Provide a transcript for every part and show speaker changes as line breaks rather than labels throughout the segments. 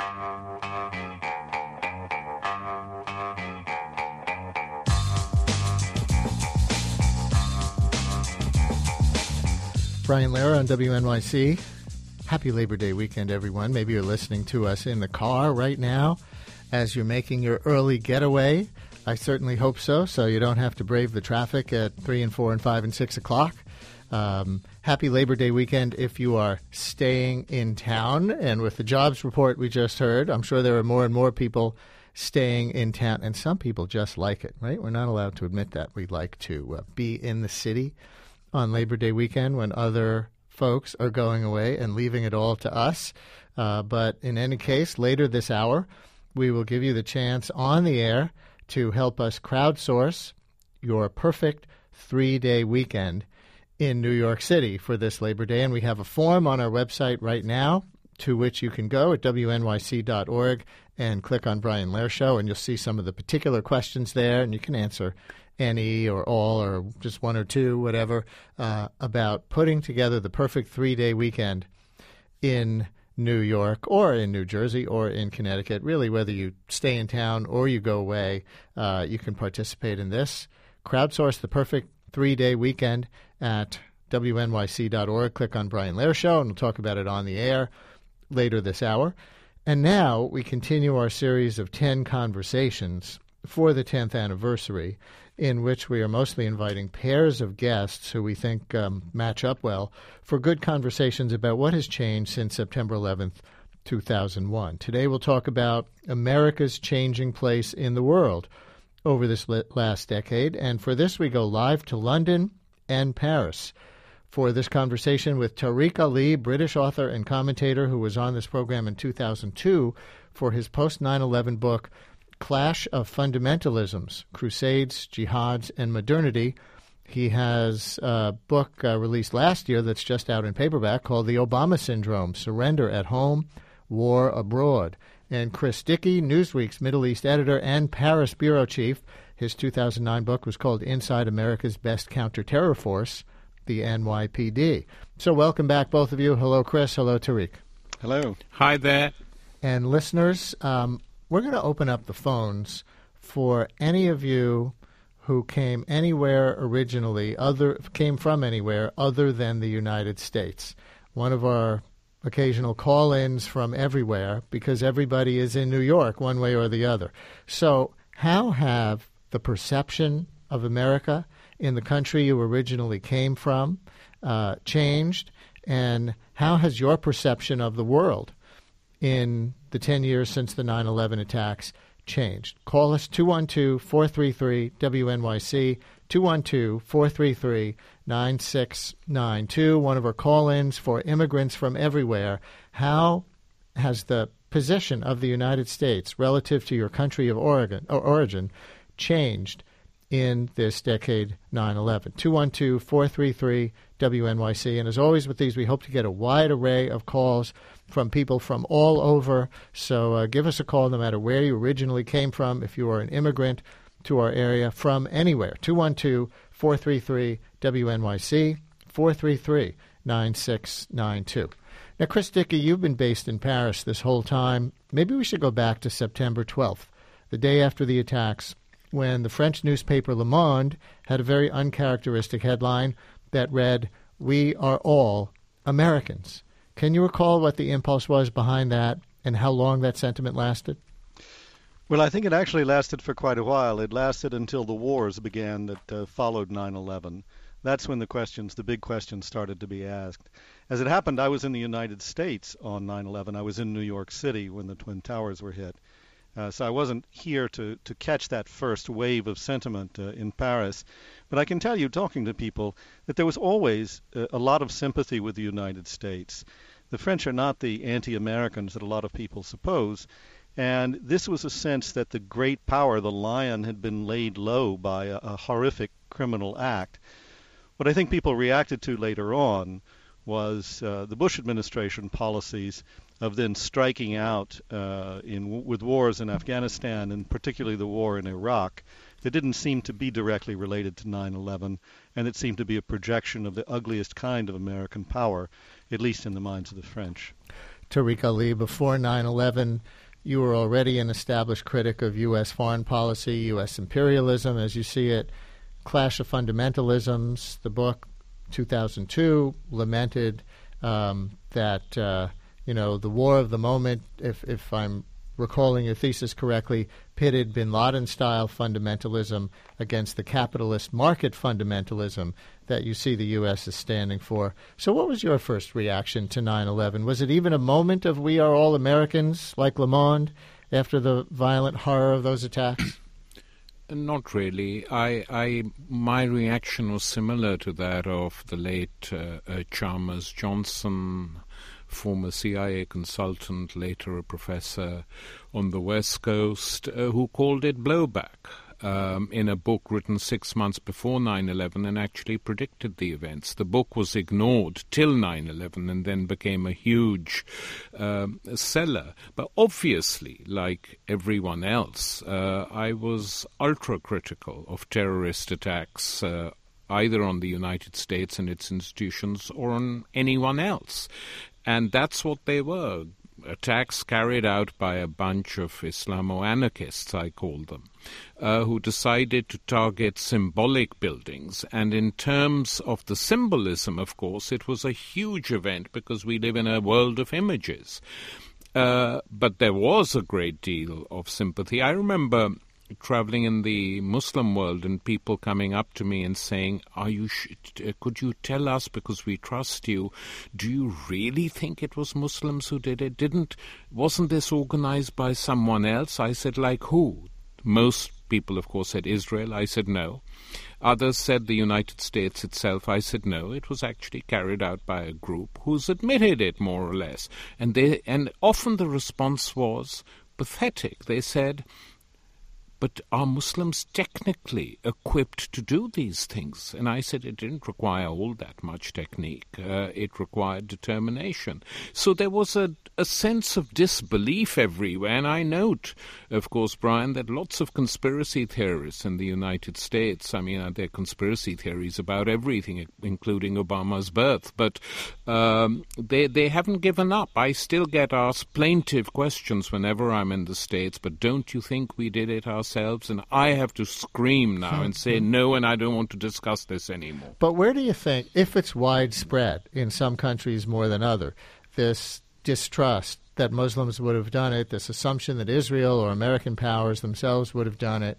Brian Lehrer on WNYC. Happy Labor Day weekend, everyone. Maybe you're listening to us in the car right now as you're making your early getaway. I certainly hope so you don't have to brave the traffic at 3 and 4 and 5 and 6 o'clock. Happy Labor Day weekend if you are staying in town. And with the jobs report we just heard, I'm sure there are more and more people staying in town. And some people just like it, right? We're not allowed to admit that. We like to be in the city on Labor Day weekend when other folks are going away and leaving it all to us. But in any case, later this hour, we will give you the chance on the air to help us crowdsource your perfect 3-day weekend in New York City for this Labor Day. And we have a form on our website right now to which you can go at wnyc.org and click on Brian Lehrer Show, and you'll see some of the particular questions there, and you can answer any or all or just one or two, whatever, about putting together the perfect 3-day weekend in New York or in New Jersey or in Connecticut. Really, whether you stay in town or you go away, you can participate in this. Crowdsource the perfect 3-day weekend at wnyc.org. Click on Brian Lehrer Show, and we'll talk about it on the air later this hour. And now we continue our series of 10 conversations for the 10th anniversary, in which we are mostly inviting pairs of guests who we think match up well for good conversations about what has changed since September 11th, 2001. Today we'll talk about America's changing place in the world over this last decade, and for this we go live to London and Paris for this conversation with Tariq Ali, British author and commentator who was on this program in 2002 for his post-9/11 book, Clash of Fundamentalisms, Crusades, Jihads, and Modernity. He has a book released last year that's just out in paperback called The Obama Syndrome, Surrender at Home, War Abroad. And Chris Dickey, Newsweek's Middle East editor and Paris bureau chief, his 2009 book was called Inside America's Best Counterterror Force, the NYPD. So welcome back, both of you. Hello, Chris. Hello, Tariq.
Hello.
Hi there.
And listeners, we're going to open up the phones for any of you who came anywhere originally, came from anywhere other than the United States. One of our occasional call-ins from everywhere, because everybody is in New York one way or the other. So how have the perception of America in the country you originally came from changed, and how has your perception of the world in the 10 years since the 9/11 attacks changed? Call us 212-433-WNYC, 212-433-9692. One of our call-ins for immigrants from everywhere. How has the position of the United States relative to your country of origin changed in this decade 9/11? 212-433-WNYC. And as always with these, we hope to get a wide array of calls from people from all over. So give us a call no matter where you originally came from, if you are an immigrant to our area from anywhere. 212-433-WNYC, 433-9692. Now, Chris Dickey, you've been based in Paris this whole time. Maybe we should go back to September 12th, the day after the attacks, when the French newspaper Le Monde had a very uncharacteristic headline that read, "We are all Americans." Can you recall what the impulse was behind that and how long that sentiment lasted?
Well, I think it actually lasted for quite a while. It lasted until the wars began that followed 9/11. That's when the big questions started to be asked. As it happened, I was in the United States on 9/11. I was in New York City when the Twin Towers were hit. So I wasn't here to catch that first wave of sentiment in Paris. But I can tell you, talking to people, that there was always a lot of sympathy with the United States. The French are not the anti-Americans that a lot of people suppose. And this was a sense that the great power, the lion, had been laid low by a horrific criminal act. What I think people reacted to later on was the Bush administration policies of then striking out with wars in Afghanistan, and particularly the war in Iraq, that didn't seem to be directly related to 9/11, and it seemed to be a projection of the ugliest kind of American power, at least in the minds of the French.
Tariq Ali, before 9/11, you were already an established critic of U.S. foreign policy, U.S. imperialism, as you see it. Clash of Fundamentalisms, the book, 2002, lamented that, the war of the moment, if I'm recalling your thesis correctly, pitted bin Laden-style fundamentalism against the capitalist market fundamentalism that you see the U.S. is standing for. So what was your first reaction to 9/11? Was it even a moment of we are all Americans, like Le Monde, after the violent horror of those attacks?
Not really. My reaction was similar to that of the late Chalmers Johnson, former CIA consultant, later a professor on the West Coast, who called it blowback in a book written 6 months before 9/11 and actually predicted the events. The book was ignored till 9/11 and then became a huge seller. But obviously, like everyone else, I was ultra-critical of terrorist attacks either on the United States and its institutions or on anyone else. And that's what they were, attacks carried out by a bunch of Islamo-anarchists, I call them, who decided to target symbolic buildings. And in terms of the symbolism, of course, it was a huge event because we live in a world of images. But there was a great deal of sympathy. I remember traveling in the Muslim world and people coming up to me and saying, could you tell us, because we trust you, do you really think it was Muslims who did it? Wasn't this organized by someone else? I said, like who? Most people, of course, said Israel. I said no. Others said the United States itself. I said no. It was actually carried out by a group who's admitted it, more or less. And often the response was pathetic. They said, but are Muslims technically equipped to do these things? And I said it didn't require all that much technique. It required determination. So there was a sense of disbelief everywhere. And I note, of course, Brian, that lots of conspiracy theorists in the United States, there are conspiracy theories about everything, including Obama's birth, but they haven't given up. I still get asked plaintive questions whenever I'm in the States, but don't you think we did it ourselves? And I have to scream now and say no, and I don't want to discuss this anymore.
But where do you think, if it's widespread in some countries more than other, this distrust that Muslims would have done it, this assumption that Israel or American powers themselves would have done it,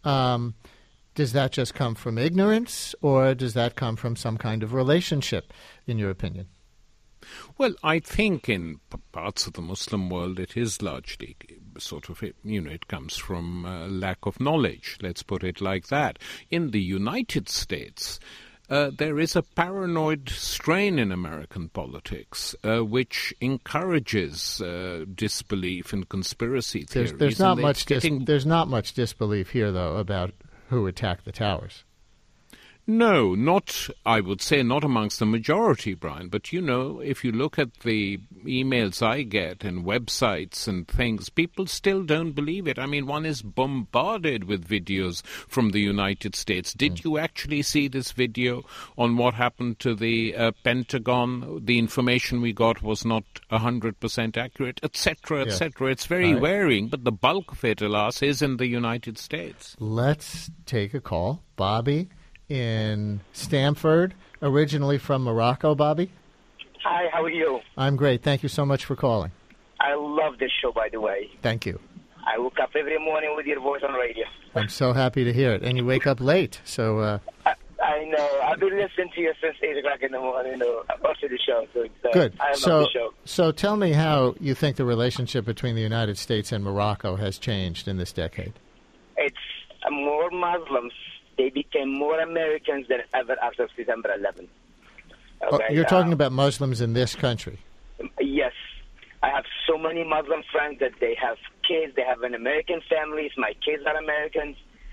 does that just come from ignorance, or does that come from some kind of relationship, in your opinion?
Well, I think in parts of the Muslim world it is largely sort of, it comes from lack of knowledge, let's put it like that. In the United States, there is a paranoid strain in American politics which encourages disbelief in conspiracy theories.
There's not much disbelief here, though, about who attacked the towers.
No, I would say not amongst the majority, Brian. But, if you look at the emails I get and websites and things, people still don't believe it. One is bombarded with videos from the United States. Did you actually see this video on what happened to the Pentagon? The information we got was not 100% accurate, etc., etc. It's very varying, but the bulk of it, alas, is in the United States.
Let's take a call. Bobby in Stamford, originally from Morocco. Bobby?
Hi, how are you?
I'm great. Thank you so much for calling.
I love this show, by the way.
Thank you.
I woke up every morning with your voice on radio.
I'm so happy to hear it. And you wake up late, so...
I know. I've been listening to you since 8 o'clock in the morning, after the show. So
good.
I love the show.
So tell me how you think the relationship between the United States and Morocco has changed in this decade.
It's more Muslims. They became more Americans than ever after September 11. Okay?
You're talking about Muslims in this country?
Yes. I have so many Muslim friends that they have kids. They have an American families. My kids are Americans.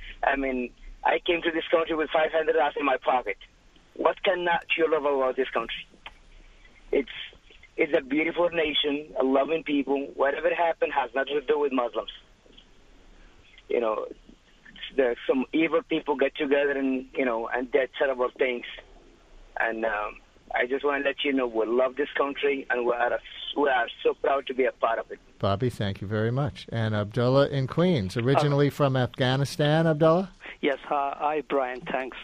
I came to this country with $500 in my pocket. What cannot you love about this country? It's a beautiful nation, a loving people. Whatever happened has nothing to do with Muslims. Some evil people get together and, and did terrible things. And I just want to let you know we love this country, and we are so proud to be a part of it.
Bobby, thank you very much. And Abdullah in Queens, originally from Afghanistan, Abdullah?
Yes, hi, Brian, thanks.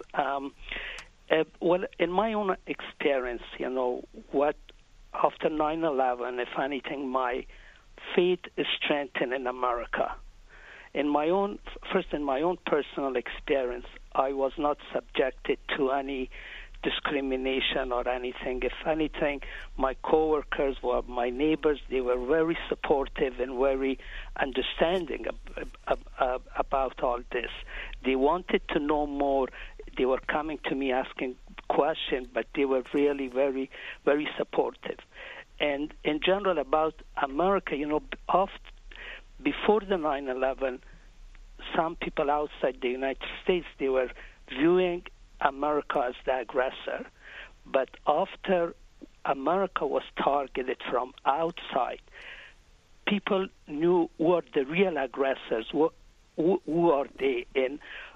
Well, in my own experience, what after 9/11, if anything, my faith is strengthened in America. In my own personal experience, I was not subjected to any discrimination or anything. If anything, my coworkers or my neighbors, they were very supportive and very understanding about all this. They wanted to know more. They were coming to me asking questions, but they were really very, very supportive. And in general about America, before the 9/11, some people outside the United States, they were viewing America as the aggressor. But after America was targeted from outside, people knew who are the real aggressors, who are they, and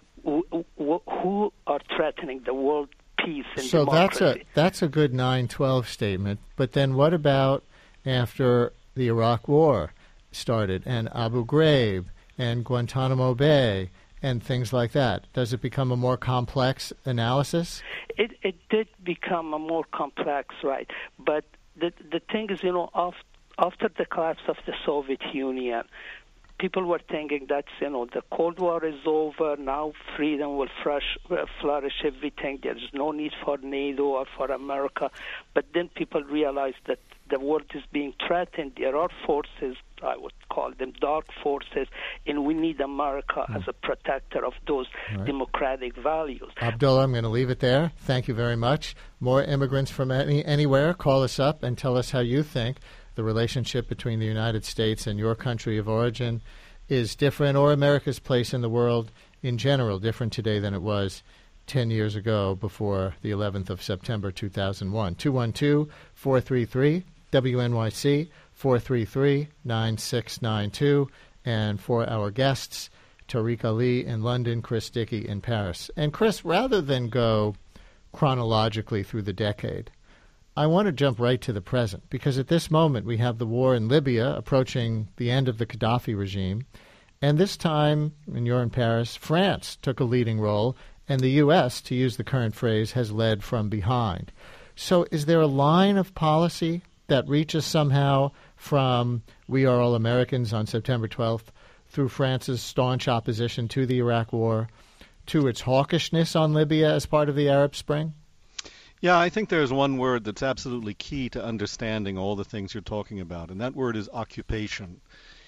who are threatening the world peace and democracy.
So that's a good 9/12 statement. But then what about after the Iraq War started and Abu Ghraib and Guantanamo Bay and things like that? Does it become a more complex analysis?
It did become a more complex, right? But the thing is, after the collapse of the Soviet Union, people were thinking that, the Cold War is over, now freedom will flourish everything, there's no need for NATO or for America. But then people realized that the world is being threatened. There are forces, I would call them dark forces, and we need America as a protector of those democratic values.
Abdullah, I'm going to leave it there. Thank you very much. More immigrants from anywhere, call us up and tell us how you think the relationship between the United States and your country of origin is different, or America's place in the world in general different today than it was 10 years ago before the 11th of September 2001. 212-433-WNYC, 433-9692. And for our guests, Tariq Ali in London, Chris Dickey in Paris. And Chris, rather than go chronologically through the decade, I want to jump right to the present, because at this moment we have the war in Libya approaching the end of the Gaddafi regime, and this time, and you're in Paris, France took a leading role, and the U.S., to use the current phrase, has led from behind. So is there a line of policy that reaches somehow from We Are All Americans on September 12th through France's staunch opposition to the Iraq War to its hawkishness on Libya as part of the Arab Spring?
Yeah, I think there's one word that's absolutely key to understanding all the things you're talking about, and that word is occupation.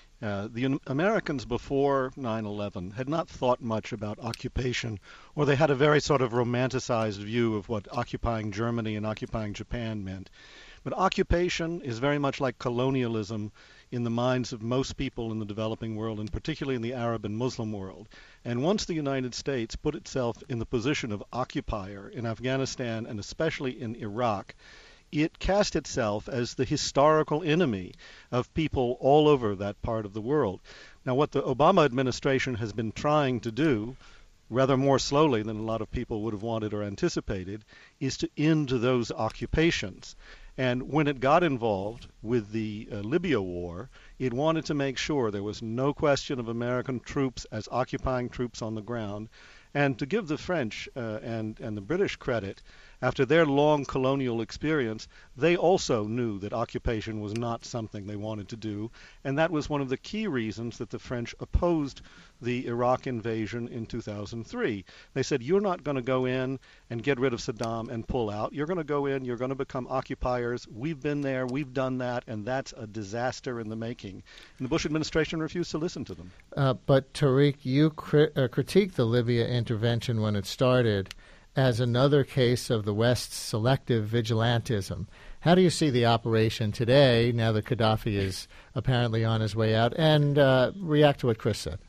The Americans before 9/11 had not thought much about occupation, or they had a very sort of romanticized view of what occupying Germany and occupying Japan meant. But occupation is very much like colonialism in the minds of most people in the developing world, and particularly in the Arab and Muslim world. And once the United States put itself in the position of occupier in Afghanistan and especially in Iraq, it cast itself as the historical enemy of people all over that part of the world. Now, what the Obama administration has been trying to do, rather more slowly than a lot of people would have wanted or anticipated, is to end those occupations. And when it got involved with the Libya war, it wanted to make sure there was no question of American troops as occupying troops on the ground. And to give the French and the British credit, after their long colonial experience, they also knew that occupation was not something they wanted to do. And that was one of the key reasons that the French opposed the Iraq invasion in 2003. They said, you're not going to go in and get rid of Saddam and pull out. You're going to go in, you're going to become occupiers. We've been there, we've done that, and that's a disaster in the making. And the Bush administration refused to listen to them.
But Tariq, you critiqued the Libya intervention when it started as another case of the West's selective vigilantism. How do you see the operation today, now that Gaddafi is apparently on his way out, and react to what Chris said?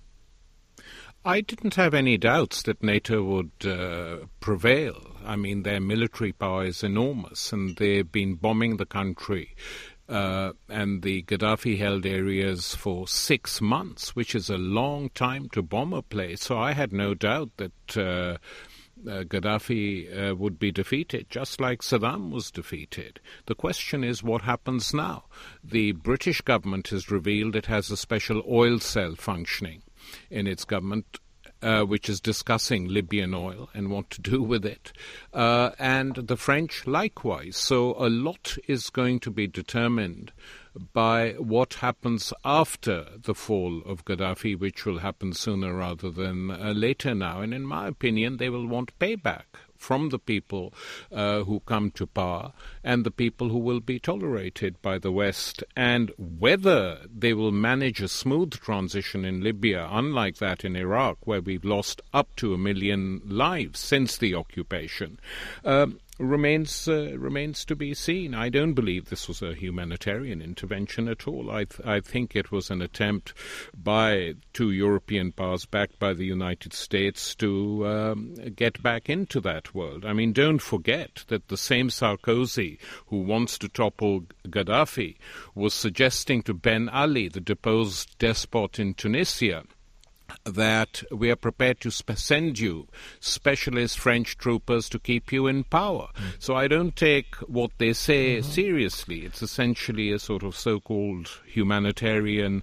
I didn't have any doubts that NATO would prevail. I mean, their military power is enormous, and they've been bombing the country and the Gaddafi-held areas for 6 months, which is a long time to bomb a place. So I had no doubt that Gaddafi would be defeated, just like Saddam was defeated. The question is what happens now. The British government has revealed it has a special oil cell functioning in its government, which is discussing Libyan oil and what to do with it. And the French likewise. So a lot is going to be determined by what happens after the fall of Gaddafi, which will happen sooner rather than later now. And in my opinion, they will want payback from the people who come to power and the people who will be tolerated by the West. And whether they will manage a smooth transition in Libya, unlike that in Iraq, where we've lost up to 1 million lives since the occupation, remains to be seen. I don't believe this was a humanitarian intervention at all. I think it was an attempt by two European powers backed by the United States to get back into that world. I mean, don't forget that the same Sarkozy who wants to topple Gaddafi was suggesting to Ben Ali, the deposed despot in Tunisia, that we are prepared to send you specialist French troopers to keep you in power. So I don't take what they say seriously. It's essentially a sort of so-called humanitarian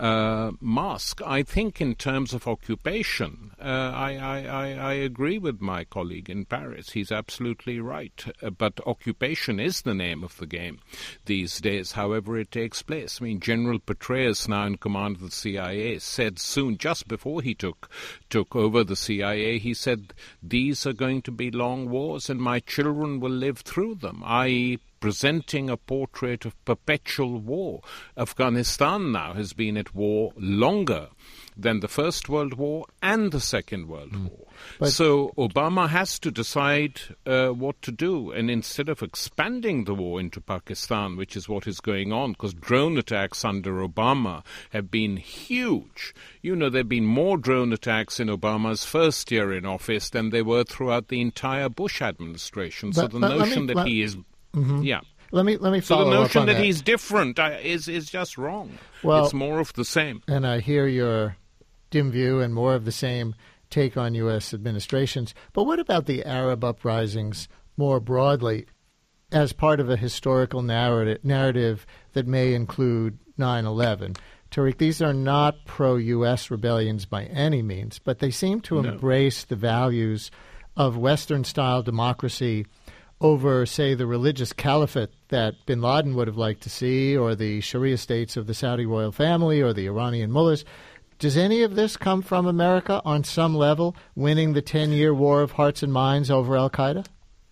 mask. I think in terms of occupation, I agree with my colleague in Paris. He's absolutely right. But occupation is the name of the game these days, however it takes place. I mean, General Petraeus, now in command of the CIA, said soon, just before he took over the CIA, he said, these are going to be long wars and my children will live through them, i.e., presenting a portrait of perpetual war. Afghanistan now has been at war longer than the First World War and the Second World War. So Obama has to decide what to do. And instead of expanding the war into Pakistan, which is what is going on, because drone attacks under Obama have been huge. You know, there have been more drone attacks in Obama's first year in office than there were throughout the entire Bush administration. So the notion that he is... Yeah.
Let me follow up on that.
So the notion that he's different is just wrong.
Well,
it's more of the same.
And I hear your dim view and more of the same take on U.S. administrations. But what about the Arab uprisings more broadly as part of a historical narrative that may include 9/11? Tariq, these are not pro-U.S. rebellions by any means, but they seem to embrace the values of Western-style democracy over, say, the religious caliphate that bin Laden would have liked to see, or the Sharia states of the Saudi royal family, or the Iranian mullahs. Does any of this come from America on some level, winning the 10-year war of hearts and minds over al-Qaeda?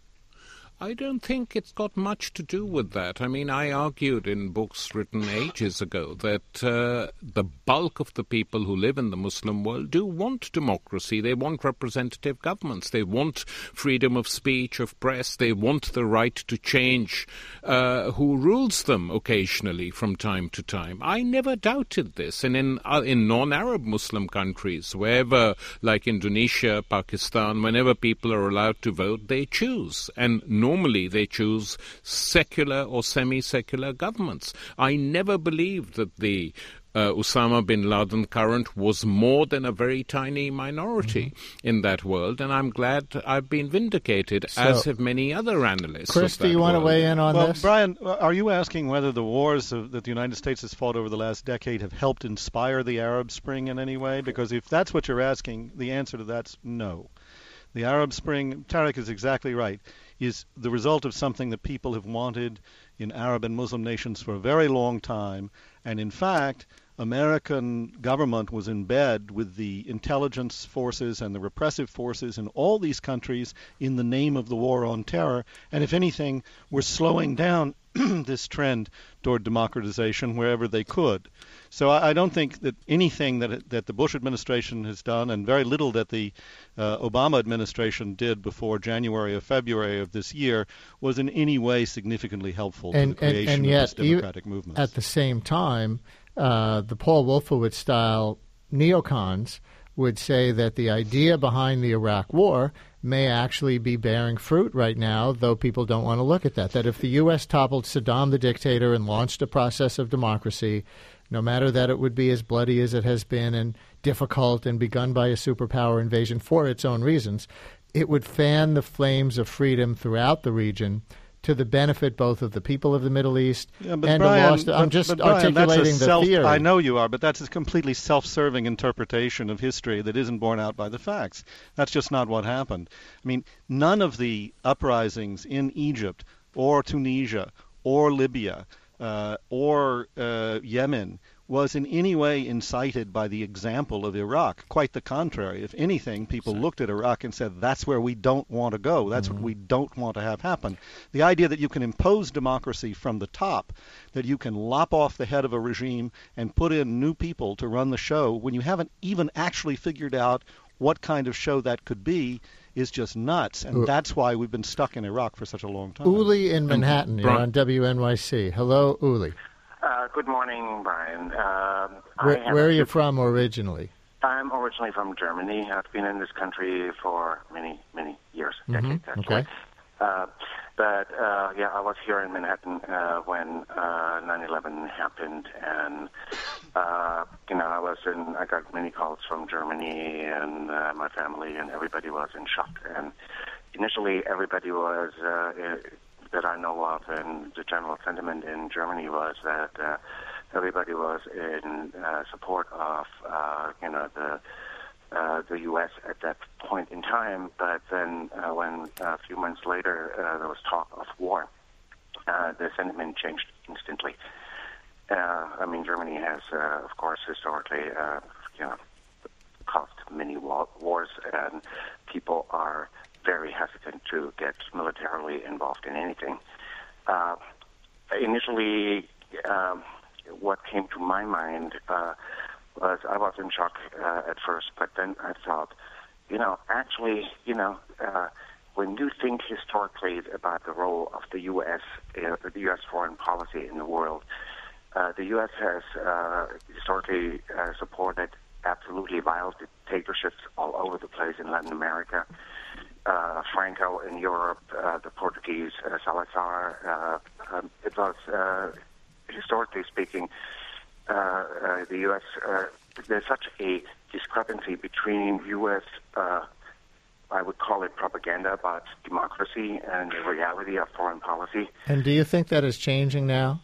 I don't think it's got much to do with that. I mean, I argued in books written ages ago that the bulk of the people who live in the Muslim world do want democracy. They want representative governments. They want freedom of speech, of press. They want the right to change who rules them occasionally from time to time. I never doubted this. And in non-Arab Muslim countries, wherever, like Indonesia, Pakistan, whenever people are allowed to vote, they choose. And normally they choose secular or semi-secular governments. I never believed that the Osama bin Laden current was more than a very tiny minority in that world, and I'm glad I've been vindicated, as have many other analysts.
Chris, do you want to weigh in on this?
Brian, are you asking whether the wars that the United States has fought over the last decade have helped inspire the Arab Spring in any way? Because if that's what you're asking, the answer to that's no. The Arab Spring, Tariq is exactly right, is the result of something that people have wanted in Arab and Muslim nations for a very long time. And in fact, American government was in bed with the intelligence forces and the repressive forces in all these countries in the name of the war on terror. And if anything, we're slowing down this trend toward democratization wherever they could. So I don't think that anything that the Bush administration has done, and very little that the Obama administration did before January or February of this year, was in any way significantly helpful to the creation of this democratic movement.
At the same time, the Paul Wolfowitz-style neocons would say that the idea behind the Iraq War may actually be bearing fruit right now, though people don't want to look at that. That if the U.S. toppled Saddam the dictator and launched a process of democracy, no matter that it would be as bloody as it has been and difficult and begun by a superpower invasion for its own reasons, it would fan the flames of freedom throughout the region to the benefit both of the people of the Middle East and
Brian,
the lost. I'm just articulating the theory.
I know you are, but that's a completely self-serving interpretation of history that isn't borne out by the facts. That's just not what happened. I mean, none of the uprisings in Egypt or Tunisia or Libya or Yemen was in any way incited by the example of Iraq. Quite the contrary. If anything, people looked at Iraq and said, that's where we don't want to go. That's what we don't want to have happen. The idea that you can impose democracy from the top, that you can lop off the head of a regime and put in new people to run the show when you haven't even actually figured out what kind of show that could be, is just nuts. And that's why we've been stuck in Iraq for such a long time.
Uli in Manhattan, you're on WNYC. Hello, Uli.
Good morning, Brian.
Where are you from originally?
I'm originally from Germany. I've been in this country for many, many years, decades actually.
Okay.
I was here in Manhattan when 9/11 happened, and I got many calls from Germany, and my family and everybody was in shock. And initially, everybody was. That I know of, and the general sentiment in Germany was that everybody was in support of the U.S. at that point in time. But then, when a few months later there was talk of war, the sentiment changed instantly. Germany has, of course, historically, caused many wars, and people are very hesitant to get militarily involved in anything. Initially, what came to my mind was I was in shock at first, but then I thought, when you think historically about the role of the U.S., the U.S. foreign policy in the world, the U.S. has historically supported absolutely vile dictatorships all over the place in Latin America. Franco in Europe, the Portuguese, Salazar. It was, historically speaking, the U.S., there's such a discrepancy between U.S., I would call it propaganda about democracy and the reality of foreign policy.
And do you think that is changing now?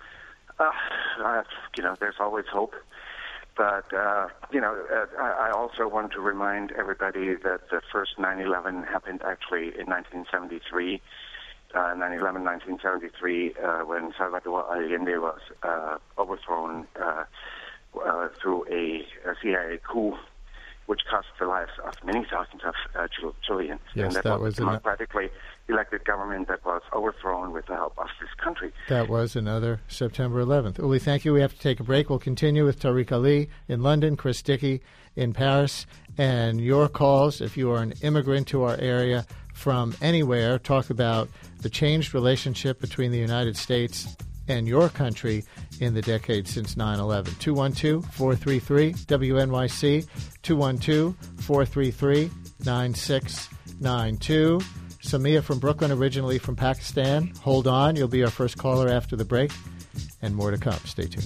There's always hope. But, I also want to remind everybody that the first 9/11 happened actually in 1973. 9/11, 1973, when Salvador Allende was overthrown through a CIA coup, which cost the lives of many thousands of Chileans.
Yes,
and that was a democratically elected government that was overthrown with the help of this country.
That was another September 11th. Uli, thank you. We have to take a break. We'll continue with Tariq Ali in London, Chris Dickey in Paris, and your calls if you are an immigrant to our area from anywhere. Talk about the changed relationship between the United States and your country in the decade since 9/11. 212-433-WNYC, 212-433-9692. Samia from Brooklyn, originally from Pakistan. Hold on. You'll be our first caller after the break, and more to come. Stay tuned.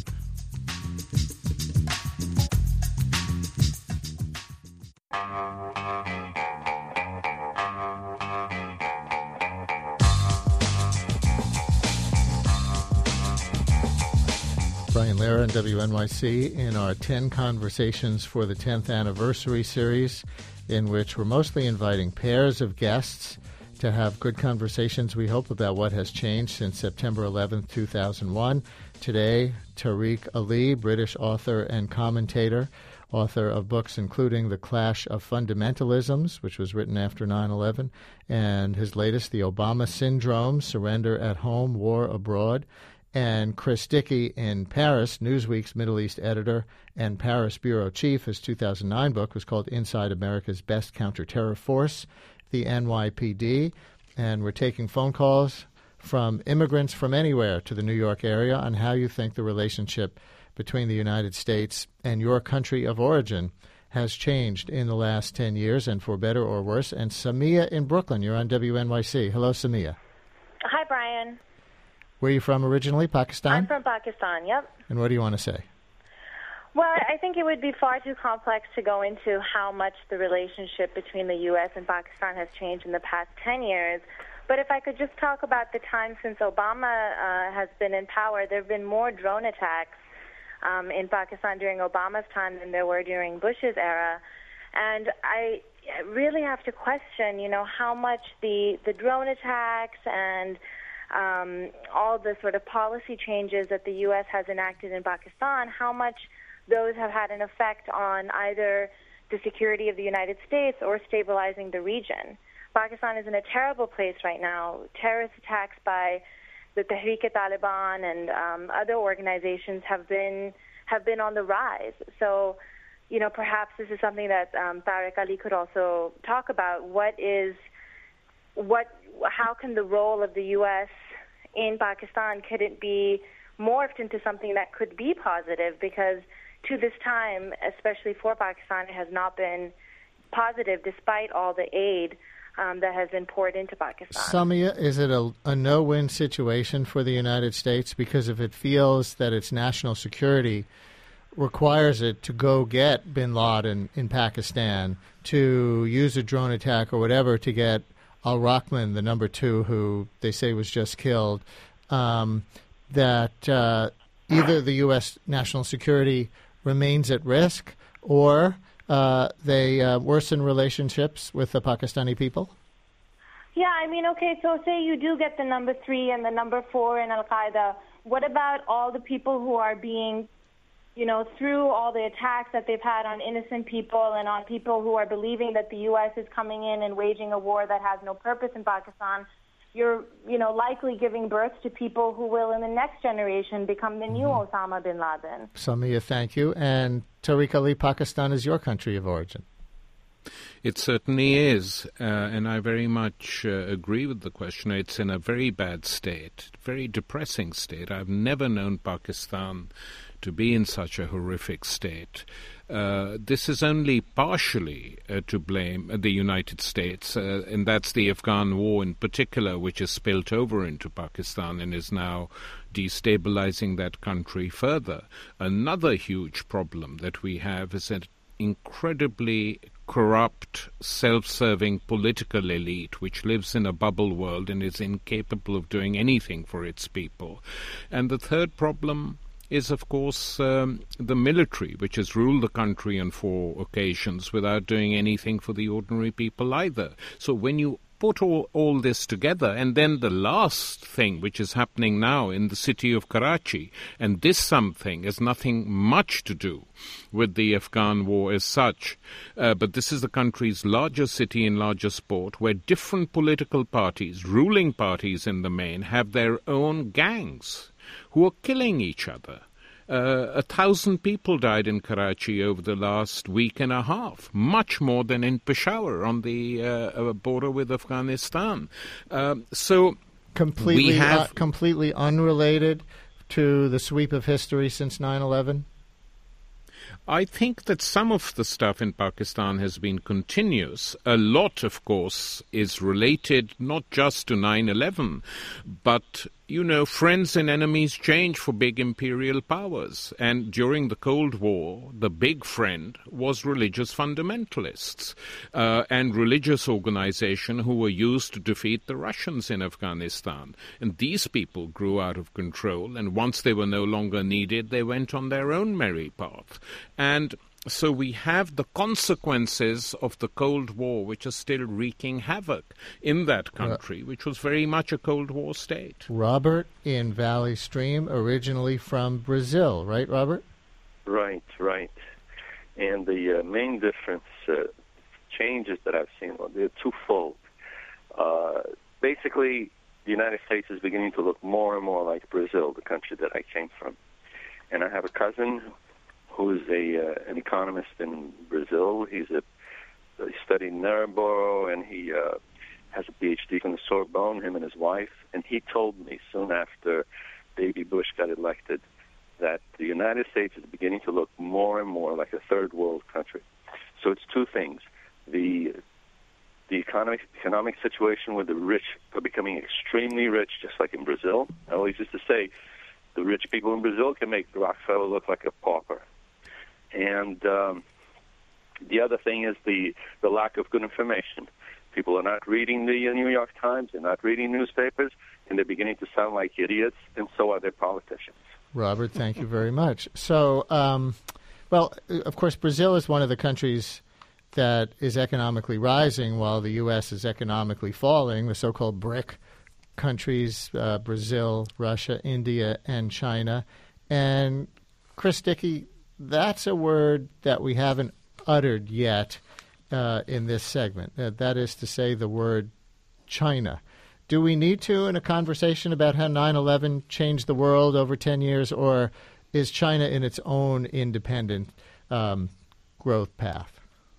Brian Lehrer on WNYC in our 10 Conversations for the 10th Anniversary series, in which we're mostly inviting pairs of guests to have good conversations, we hope, about what has changed since September 11th, 2001. Today, Tariq Ali, British author and commentator, author of books including The Clash of Fundamentalisms, which was written after 9/11, and his latest, The Obama Syndrome, Surrender at Home, War Abroad. And Chris Dickey in Paris, Newsweek's Middle East editor and Paris bureau chief. His 2009 book was called Inside America's Best Counterterror Force, the NYPD. And we're taking phone calls from immigrants from anywhere to the New York area on how you think the relationship between the United States and your country of origin has changed in the last 10 years, and for better or worse. And Samia in Brooklyn, you're on WNYC. Hello, Samia.
Hi, Brian.
Where are you from originally? Pakistan?
I'm from Pakistan, yep.
And what do you want to say?
Well, I think it would be far too complex to go into how much the relationship between the U.S. and Pakistan has changed in the past 10 years. But if I could just talk about the time since Obama has been in power, there have been more drone attacks in Pakistan during Obama's time than there were during Bush's era. And I really have to question, how much the drone attacks and all the sort of policy changes that the U.S. has enacted in Pakistan, how much those have had an effect on either the security of the United States or stabilizing the region. Pakistan is in a terrible place right now. Terrorist attacks by the Tehreek-e-Taliban and other organizations have been on the rise. So, perhaps this is something that Tariq Ali could also talk about. How can the role of the U.S. in Pakistan, could it be morphed into something that could be positive? Because to this time, especially for Pakistan, it has not been positive despite all the aid that has been poured into Pakistan.
Samia, is it a no-win situation for the United States? Because if it feels that its national security requires it to go get bin Laden in Pakistan, to use a drone attack or whatever to get al-Rahman, the number 2, who they say was just killed, that either the U.S. national security remains at risk or they worsen relationships with the Pakistani people?
Yeah, okay, so say you do get the number 3 and the number 4 in Al-Qaeda. What about all the people who are being, through all the attacks that they've had on innocent people and on people who are believing that the U.S. is coming in and waging a war that has no purpose in Pakistan? You're, likely giving birth to people who will, in the next generation, become the new Osama bin Laden.
Samia, thank you. And Tariq Ali, Pakistan is your country of origin.
It certainly is, and I very much agree with the questioner. It's in a very bad state, very depressing state. I've never known Pakistan to be in such a horrific state. This is only partially to blame the United States, and that's the Afghan war in particular, which has spilt over into Pakistan and is now destabilizing that country further. Another huge problem that we have is an incredibly corrupt, self-serving political elite which lives in a bubble world and is incapable of doing anything for its people. And the third problem is, of course, the military, which has ruled the country on 4 occasions without doing anything for the ordinary people either. So when you put all this together, and then the last thing which is happening now in the city of Karachi, and this something has nothing much to do with the Afghan war as such, but this is the country's largest city and largest port, where different political parties, ruling parties in the main, have their own gangs who are killing each other. 1,000 people died in Karachi over the last week and a half, much more than in Peshawar on the border with Afghanistan. So
completely unrelated to the sweep of history since 9/11?
I think that some of the stuff in Pakistan has been continuous. A lot, of course, is related not just to 9/11, but, friends and enemies change for big imperial powers. And during the Cold War, the big friend was religious fundamentalists and religious organizations who were used to defeat the Russians in Afghanistan. And these people grew out of control, and once they were no longer needed, they went on their own merry path. And so we have the consequences of the Cold War, which are still wreaking havoc in that country, which was very much a Cold War state.
Robert in Valley Stream, originally from Brazil, right, Robert?
Right. And the main difference, changes that I've seen, they're twofold. Basically, the United States is beginning to look more and more like Brazil, the country that I came from. And I have a cousin who's an economist in Brazil. He studied in Maribor, and he has a PhD from the Sorbonne, him and his wife. And he told me soon after Baby Bush got elected that the United States is beginning to look more and more like a third world country. So it's two things. The economic situation where the rich are becoming extremely rich, just like in Brazil. I always used to say the rich people in Brazil can make Rockefeller look like a pauper. And the other thing is the lack of good information. People are not reading the New York Times, they're not reading newspapers, and they're beginning to sound like idiots, and so are their politicians.
Robert, thank you very much. So, well, of course, Brazil is one of the countries that is economically rising while the U.S. is economically falling, the so-called BRIC countries, Brazil, Russia, India, and China. And, Chris Dickey, that's a word that we haven't uttered yet in this segment. That is to say the word China. Do we need to in a conversation about how 9/11 changed the world over 10 years, or is China in its own independent growth path?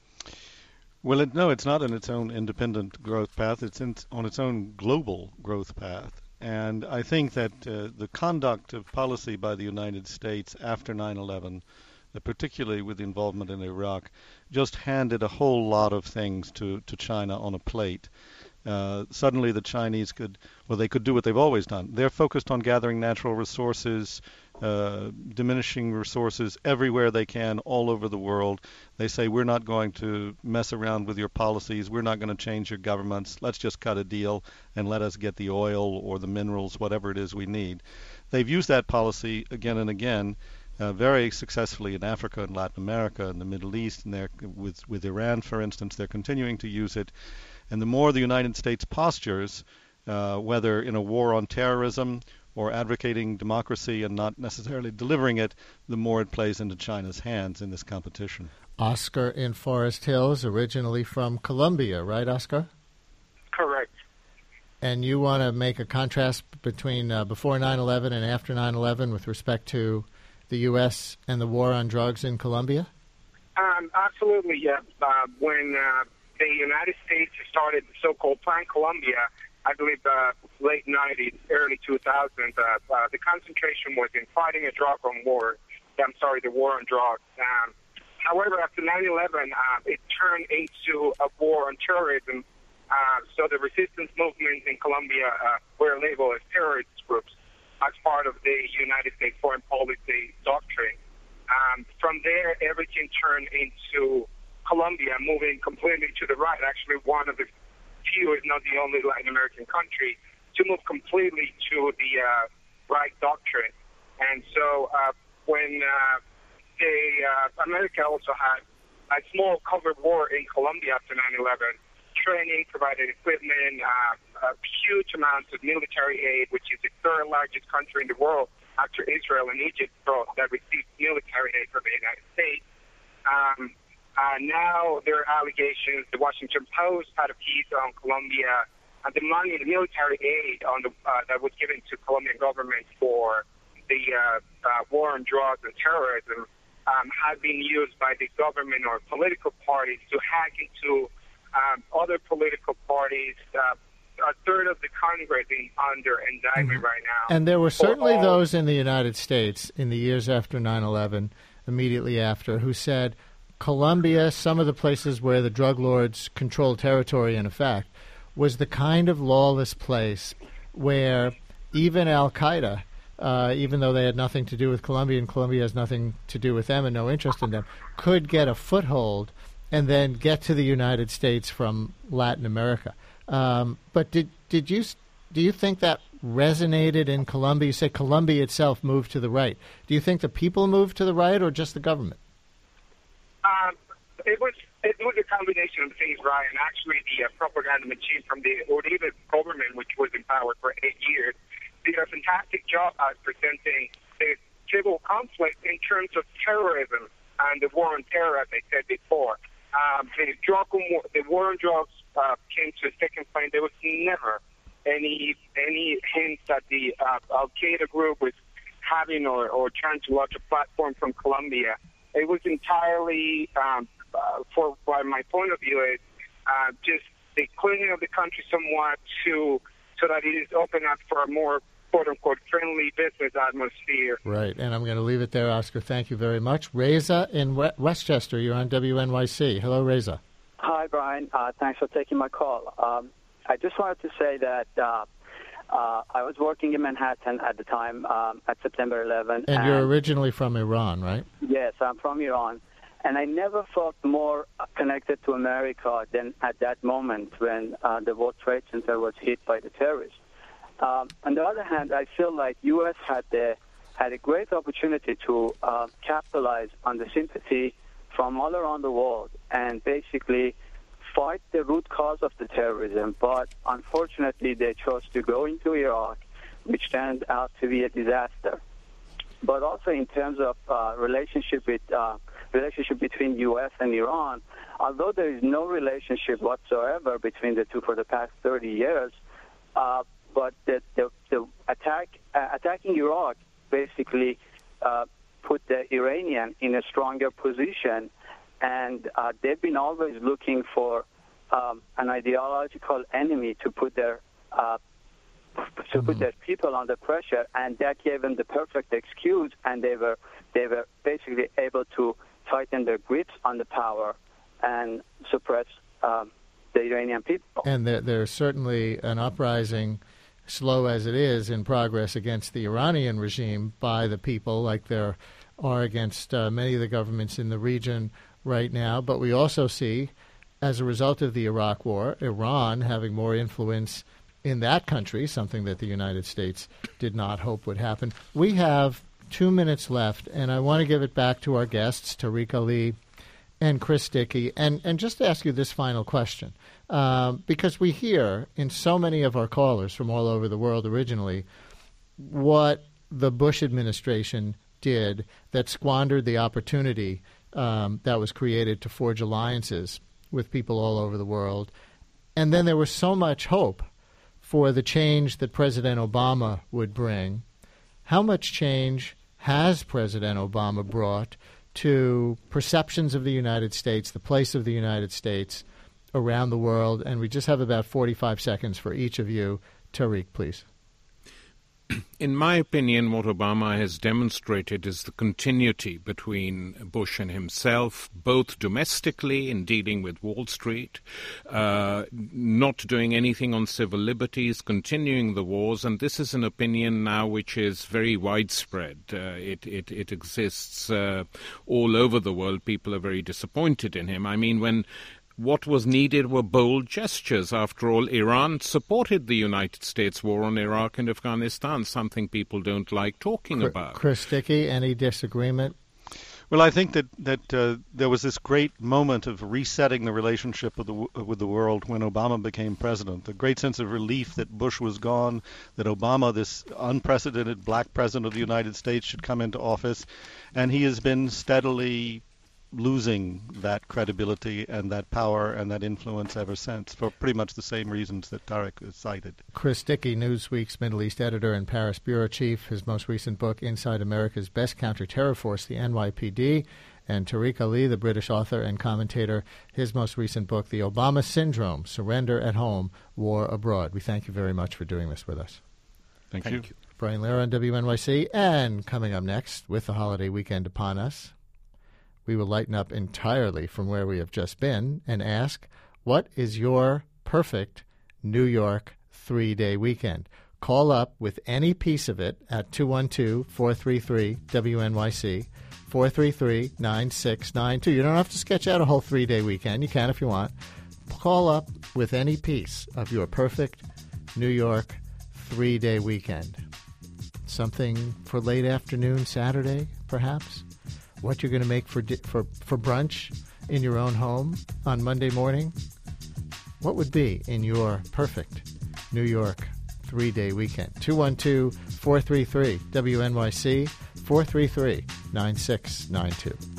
Well, no, it's not in its own independent growth path. It's on its own global growth path. And I think that the conduct of policy by the United States after 9/11, particularly with the involvement in Iraq, just handed a whole lot of things to China on a plate. Suddenly the Chinese could do what they've always done. They're focused on gathering natural resources, diminishing resources everywhere they can all over the world. They say, we're not going to mess around with your policies. We're not going to change your governments. Let's just cut a deal and let us get the oil or the minerals, whatever it is we need. They've used that policy again and again, very successfully in Africa and Latin America and the Middle East, and with Iran, for instance, they're continuing to use it. And the more the United States postures, whether in a war on terrorism or advocating democracy and not necessarily delivering it, the more it plays into China's hands in this competition.
Oscar in Forest Hills, originally from Colombia, right, Oscar?
Correct.
And you want to make a contrast between before 9/11 and after 9/11 with respect to the U.S. and the war on drugs in Colombia?
Absolutely, yeah. When the United States started the so-called Plan Colombia, I believe late 90s, early 2000s, the concentration was in fighting the war on drugs. However, after 9/11, it turned into a war on terrorism. So the resistance movements in Colombia were labeled as terrorist groups as part of the United States foreign policy doctrine. From there, everything turned into Colombia moving completely to the right, actually one of the few, if not the only Latin American country to move completely to the right doctrine. And so when America also had a small covert war in Colombia after 9/11, training, provided equipment, huge amounts of military aid, which is the third largest country in the world after Israel and Egypt that received military aid from the United States. Now there are allegations. The Washington Post had a piece on Colombia, and the money, the military aid that was given to Colombian government for the war on drugs and terrorism had been used by the government or political parties to hack into other political parties. A third of the Congress is under indictment right now.
And there were certainly those in the United States in the years after 9/11, immediately after, who said Colombia, some of the places where the drug lords controlled territory, in effect, was the kind of lawless place where even Al-Qaeda, even though they had nothing to do with Colombia and Colombia has nothing to do with them and no interest in them, could get a foothold and then get to the United States from Latin America. But do you think that resonated in Colombia? You say Colombia itself moved to the right. Do you think the people moved to the right or just the government?
It was a combination of things, Ryan. Actually, the propaganda machine from the Uribe government, which was in power for 8 years, did a fantastic job at presenting the civil conflict in terms of terrorism and the war on terror, as I said before. The war on drugs came to a second plane. There was never any hint that the Al-Qaeda group was having or trying to launch a platform from Colombia. It was entirely, by my point of view, is just the cleaning of the country somewhat so that it is open up for a more quote-unquote friendly business atmosphere.
Right, and I'm going to leave it there, Oscar. Thank you very much. Reza in Westchester, you're on WNYC. Hello, Reza.
Hi, Brian. Thanks for taking my call. I just wanted to say that I was working in Manhattan at the time at September 11.
And you're originally from Iran, right?
Yes, I'm from Iran. And I never felt more connected to America than at that moment when the World Trade Center was hit by the terrorists. On the other hand, I feel like U.S. had a great opportunity to capitalize on the sympathy from all around the world and basically fight the root cause of the terrorism. But unfortunately, they chose to go into Iraq, which turned out to be a disaster. But also in terms of relationship between U.S. and Iran, although there is no relationship whatsoever between the two for the past 30 years, but the attacking Iraq basically put the Iranian in a stronger position, and they've been always looking for an ideological enemy to put their people under pressure, and that gave them the perfect excuse, and they were basically able to tighten their grips on the power and suppress the Iranian people.
And there's certainly an uprising, slow as it is, in progress against the Iranian regime by the people, like there are against many of the governments in the region right now. But we also see, as a result of the Iraq War, Iran having more influence in that country, something that the United States did not hope would happen. We have 2 minutes left, and I want to give it back to our guests, Tariq Ali and Chris Dickey, and just ask you this final question. Because we hear in so many of our callers from all over the world originally what the Bush administration did that squandered the opportunity that was created to forge alliances with people all over the world. And then there was so much hope for the change that President Obama would bring. How much change has President Obama brought to perceptions of the United States, the place of the United States around the world? And we just have about 45 seconds for each of you. Tariq, please.
In my opinion, what Obama has demonstrated is the continuity between Bush and himself, both domestically in dealing with Wall Street, not doing anything on civil liberties, continuing the wars, and this is an opinion now which is very widespread. It exists all over the world. People are very disappointed in him. I mean, what was needed were bold gestures. After all, Iran supported the United States war on Iraq and Afghanistan, something people don't like talking about.
Chris Dickey, any disagreement?
Well, I think that there was this great moment of resetting the relationship with the world when Obama became president. A great sense of relief that Bush was gone, that Obama, this unprecedented black president of the United States, should come into office, and he has been steadily losing that credibility and that power and that influence ever since, for pretty much the same reasons that Tariq has cited.
Chris Dickey, Newsweek's Middle East editor and Paris bureau chief, his most recent book, Inside America's Best Counterterror Force, the NYPD, and Tariq Ali, the British author and commentator, his most recent book, The Obama Syndrome, Surrender at Home, War Abroad. We thank you very much for doing this with us.
Thank you.
Brian Lehrer on WNYC, and coming up next, with the holiday weekend upon us, we will lighten up entirely from where we have just been and ask, what is your perfect New York 3-day weekend? Call up with any piece of it at 212-433-WNYC, 433-9692. You don't have to sketch out a whole 3-day weekend. You can if you want. Call up with any piece of your perfect New York 3-day weekend. Something for late afternoon Saturday, perhaps? What you're going to make for brunch in your own home on Monday morning? What would be in your perfect New York 3-day weekend? 212-433-WNYC, 433-9692.